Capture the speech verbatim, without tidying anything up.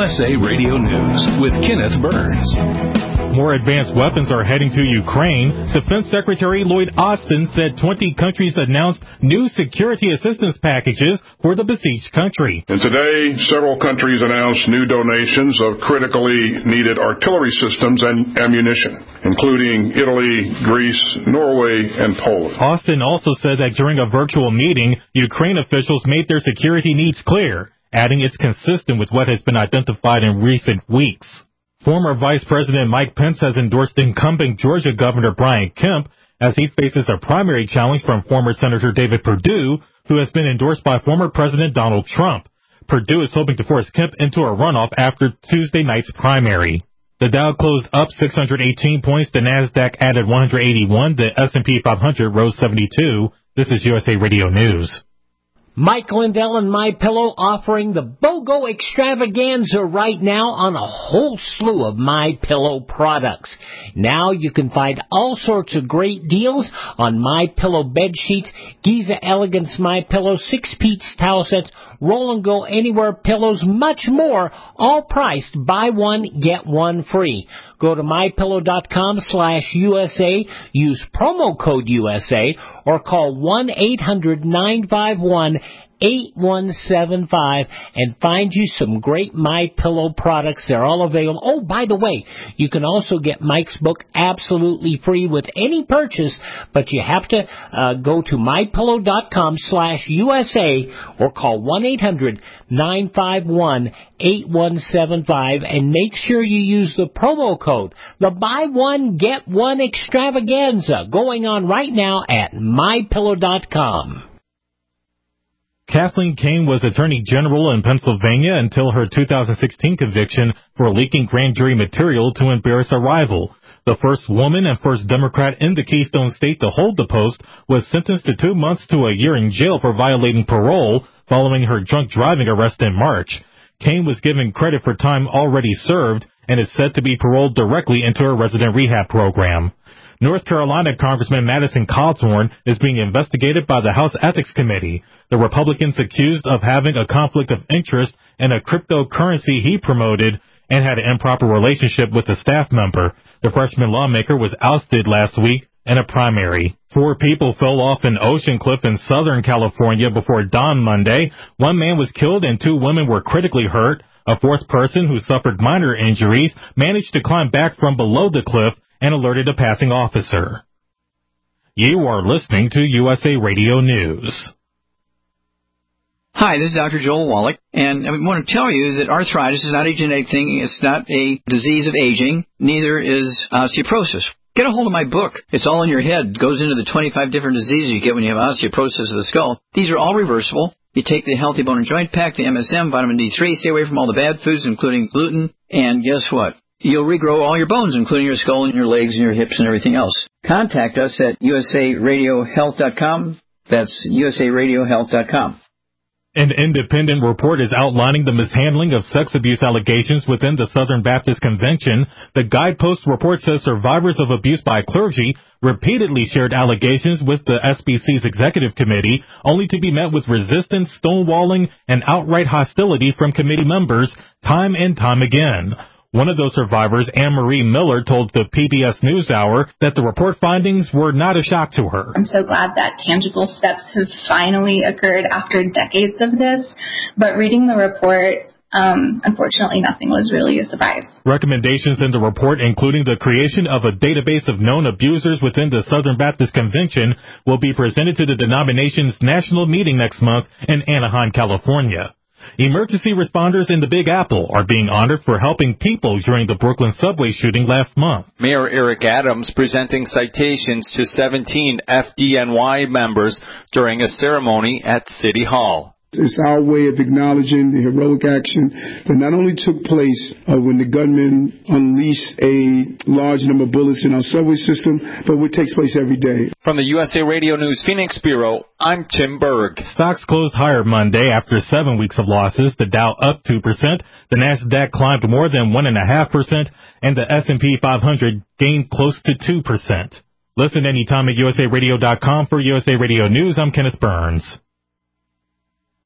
S A Radio News with Kenneth Burns. More advanced weapons are heading to Ukraine. Defense Secretary Lloyd Austin said twenty countries announced new security assistance packages for the besieged country. And today, several countries announced new donations of critically needed artillery systems and ammunition, including Italy, Greece, Norway, and Poland. Austin also said that during a virtual meeting, Ukraine officials made their security needs clear, adding it's consistent with what has been identified in recent weeks. Former Vice President Mike Pence has endorsed incumbent Georgia Governor Brian Kemp as he faces a primary challenge from former Senator David Perdue, who has been endorsed by former President Donald Trump. Perdue is hoping to force Kemp into a runoff after Tuesday night's primary. The Dow closed up six hundred eighteen points, the Nasdaq added one hundred eighty-one, the S and P five hundred rose seventy-two. This is U S A Radio News. Mike Lindell and MyPillow offering the BOGO extravaganza right now on a whole slew of MyPillow products. Now you can find all sorts of great deals on MyPillow bed sheets, Giza Elegance MyPillow, six-piece towel sets, Roll and Go Anywhere pillows, much more, all priced buy one, get one free. Go to MyPillow.com slash USA, use promo code U S A, or call one eight hundred nine five one eight one seven five and find you some great MyPillow products. They're all available. Oh, by the way, you can also get Mike's book absolutely free with any purchase, but you have to uh, go to MyPillow.com slash USA or call one eight hundred nine five one eight one seven five and make sure you use the promo code, the buy one, get one extravaganza, going on right now at My Pillow dot com. Kathleen Kane was Attorney General in Pennsylvania until her two thousand sixteen conviction for leaking grand jury material to embarrass a rival. The first woman and first Democrat in the Keystone State to hold the post was sentenced to two months to a year in jail for violating parole following her drunk driving arrest in March. Kane was given credit for time already served and is said to be paroled directly into a resident rehab program. North Carolina Congressman Madison Cawthorn is being investigated by the House Ethics Committee. The Republicans accused of having a conflict of interest in a cryptocurrency he promoted and had an improper relationship with a staff member. The freshman lawmaker was ousted last week in a primary. Four people fell off an ocean cliff in Southern California before dawn Monday. One man was killed and two women were critically hurt. A fourth person who suffered minor injuries managed to climb back from below the cliff and alerted a passing officer. You are listening to U S A Radio News. Hi, this is Doctor Joel Wallach, and I want to tell you that arthritis is not a genetic thing. It's not a disease of aging. Neither is osteoporosis. Get a hold of my book. It's all in your head. It goes into the twenty-five different diseases you get when you have osteoporosis of the skull. These are all reversible. You take the Healthy Bone and Joint Pack, the M S M, vitamin D three, stay away from all the bad foods, including gluten, and guess what? You'll regrow all your bones, including your skull and your legs and your hips and everything else. Contact us at U S A Radio Health dot com. That's U S A Radio Health dot com. An independent report is outlining the mishandling of sex abuse allegations within the Southern Baptist Convention. The Guidepost report says survivors of abuse by clergy repeatedly shared allegations with the S B C's executive committee, only to be met with resistance, stonewalling, and outright hostility from committee members time and time again. One of those survivors, Anne-Marie Miller, told the P B S NewsHour that the report findings were not a shock to her. I'm so glad that tangible steps have finally occurred after decades of this, but reading the report, um, unfortunately, nothing was really a surprise. Recommendations in the report, including the creation of a database of known abusers within the Southern Baptist Convention, will be presented to the denomination's national meeting next month in Anaheim, California. Emergency responders in the Big Apple are being honored for helping people during the Brooklyn subway shooting last month. Mayor Eric Adams presenting citations to seventeen F D N Y members during a ceremony at City Hall. It's our way of acknowledging the heroic action that not only took place uh, when the gunmen unleashed a large number of bullets in our subway system, but what takes place every day. From the U S A Radio News Phoenix Bureau, I'm Tim Berg. Stocks closed higher Monday after seven weeks of losses. The Dow up two percent, the Nasdaq climbed more than one point five percent, and the S and P five hundred gained close to two percent. Listen anytime at U S A Radio dot com for U S A Radio News. I'm Kenneth Burns.